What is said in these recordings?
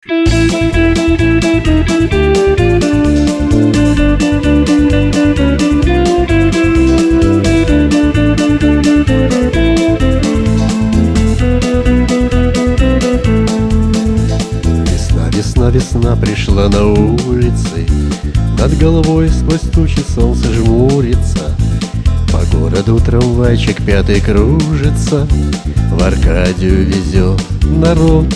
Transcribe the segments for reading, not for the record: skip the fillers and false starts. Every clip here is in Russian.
Весна, весна пришла на улицы, над головой сквозь тучи солнце жмурится. По городу трамвайчик пятый кружится, в Аркадию везет народ.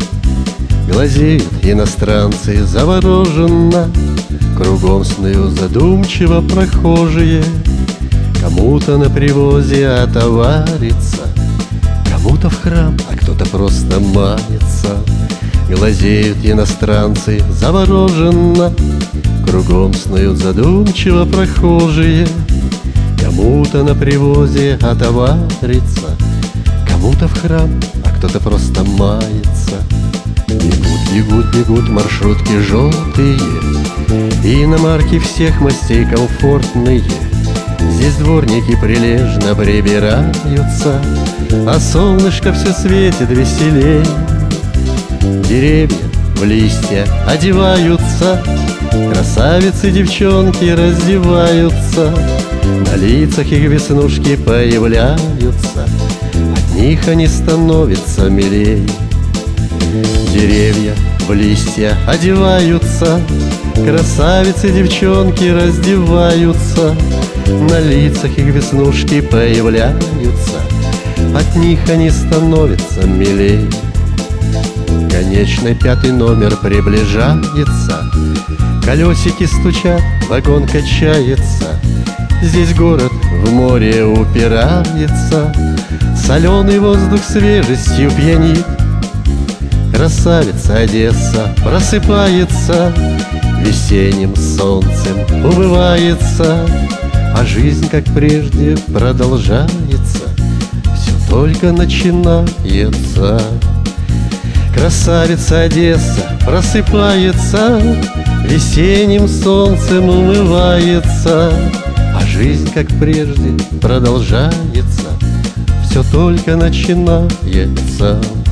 Глазеют иностранцы завороженно, кругом снуют задумчиво прохожие. Кому-то на привозе отоварится, кому-то в храм, а кто-то просто мается. Глазеют иностранцы завороженно, кругом снуют задумчиво прохожие. Кому-то на привозе отоварится, кому-то в храм, а кто-то просто мается. Бегут, бегут, бегут маршрутки желтые, иномарки всех мастей комфортные. Здесь дворники прилежно прибираются, а солнышко все светит веселей. Деревья в листья одеваются, красавицы девчонки раздеваются. На лицах их веснушки появляются, от них они становятся милей. Деревья в листья одеваются, красавицы девчонки раздеваются. На лицах их веснушки появляются, от них они становятся милей. Конечный пятый номер приближается, колесики стучат, вагон качается. Здесь город в море упирается, соленый воздух свежестью пьянит. Красавица Одесса просыпается, весенним солнцем умывается. А жизнь, как прежде, продолжается, все только начинается. Красавица Одесса просыпается, весенним солнцем умывается. А жизнь, как прежде, продолжается, все только начинается.